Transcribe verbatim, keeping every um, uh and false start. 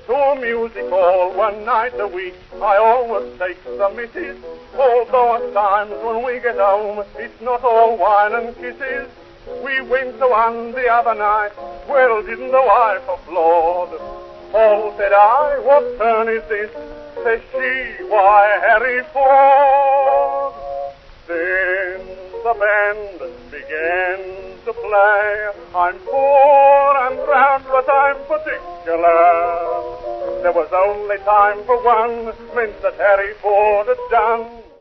to a music hall one night a week. I always take the missus, although at times when we get home it's not all wine and kisses. We went to one the other night, well, didn't the wife applaud? Oh, said I, what turn is this? Says she, why, Harry Ford. Then the band began to play. I'm poor and proud, but I'm particular. There was only time for one, meant that Harry Ford had done.